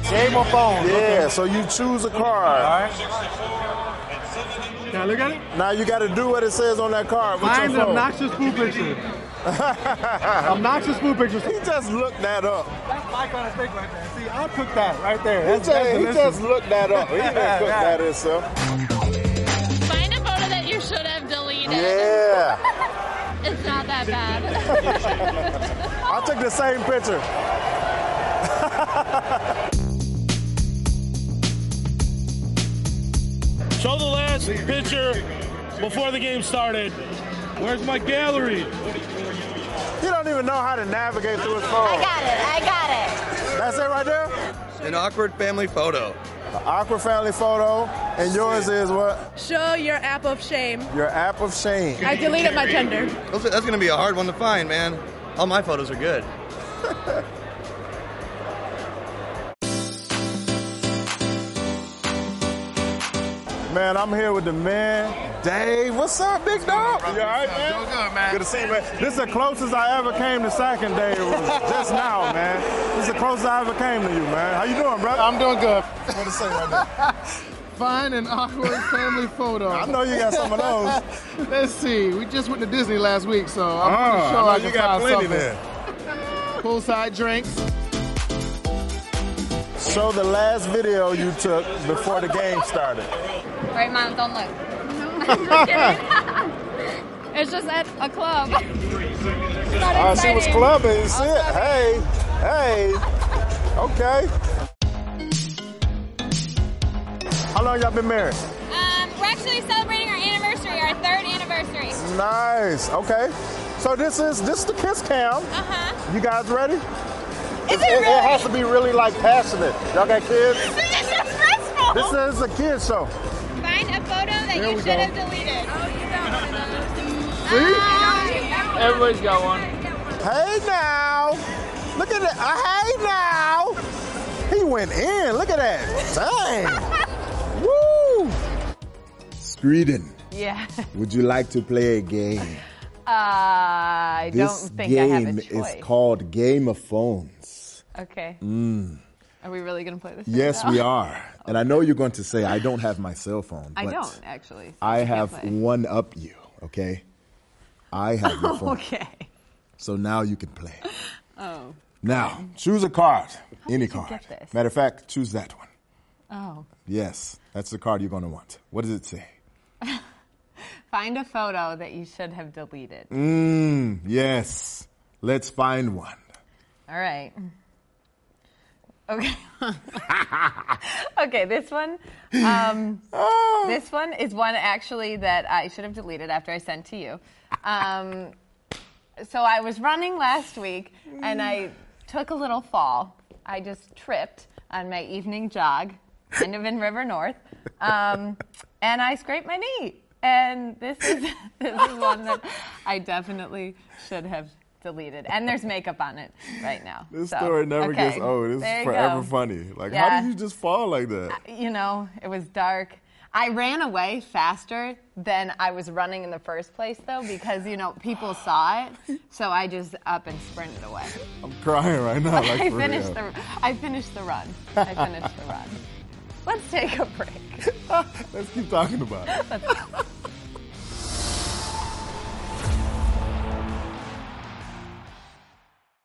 Game or phone? Yeah, Okay. so you choose a card. All right. Can I look at it? Now you got to do what it says on that card. With Find your phone. obnoxious food picture. Obnoxious food pictures. He just looked that up. That's my kind of steak right there. See, I'll cook that right there. That's He just looked that up. He didn't cook that himself. Find a photo that you should have deleted. Yeah. It's not that bad. I took the same picture. Show the last picture before the game started. Where's my gallery? He don't even know how to navigate through his phone. I got it. That's it right there? An awkward family photo. An awkward family photo. And yours is what? Show your app of shame. Your app of shame. I deleted my Tinder. That's going to be a hard one to find, man. All my photos are good. Man, I'm here with the man, Dave. What's up, big dog? You all right, man? Doing good, man. Good to see you, man. This is the closest I ever came to sacking Dave. Was just now, man. This is the closest I ever came to you, man. How you doing, brother? I'm doing good. What to say right there? Find an awkward family photo. I know you got some of those. Let's see. We just went to Disney last week, so I'm pretty sure I can you got find plenty something. there. Poolside drinks. Show the last video you took before the game started. Right, Mom, don't look. I'm just kidding. It's just at a club. She was clubbing. You see it? Hey. Okay. How long y'all been married? We're actually celebrating our anniversary, our 3rd anniversary. Nice. Okay. So this is the kiss cam. Uh-huh. You guys ready? Is it really? It has to be really like passionate. Y'all got kids? This is stressful. This is a kid show. Find a photo that Here you we should go. have deleted. Oh, See? Everybody's got one. Hey now. Look at that. Hey now. He went in. Look at that. Dang. Woo. Screeden. Yeah. Would you like to play a game? I don't think I have a choice. This game is called Game of Phones. Okay. Are we really going to play this? Yes, we are. And I know you're going to say, I don't have my cell phone. I but don't, actually. So I you can't have play. one up you, okay? I have your phone. Okay. So now you can play. Oh. Now, choose a card. Any card. get this? Matter of fact, choose that one. Oh. Yes, that's the card you're going to want. What does it say? Find a photo that you should have deleted. Yes. Let's find one. All right. Okay. Okay, this one. This one is one actually that I should have deleted after I sent to you. So I was running last week and I took a little fall. I just tripped on my evening jog, kind of in River North, and I scraped my knee. And this is one that I definitely should have deleted. And there's makeup on it right now. This So, story never okay, gets old. This there is you forever go. funny. Like, Yeah. how did you just fall like that? You know, it was dark. I ran away faster than I was running in the first place, though, because, you know, people saw it. So I just up and sprinted away. I'm crying right now. Like, I for finished real. I finished the run. Let's take a break. Let's keep talking about it.